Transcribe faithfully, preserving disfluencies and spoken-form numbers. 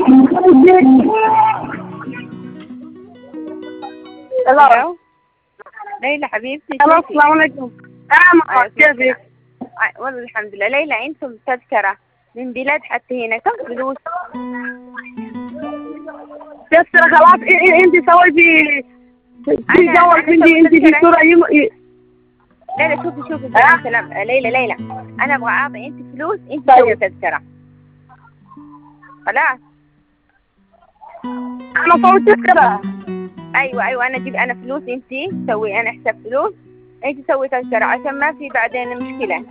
الو ليلى حبيبتي. الو السلام عليكم. نعم كيفك؟ والله الحمد لله. ليلى انتم تذكرة من بلاد حتى هنا كم فلوس؟ تذكرة خلاص. انت سويتي في جوال عندي انت في صورة يم... ليلى شوفي شوفي سلام سلام. ليلى ليلى انا ابغى اعطي انت فلوس انت سوي تذكرة خلاص. انا سويت تذكرة. ايوه ايوه انا اجيب انا فلوس انت سوي انا حساب فلوس انت سوي تذكرة عشان ما في بعدين مشكلة.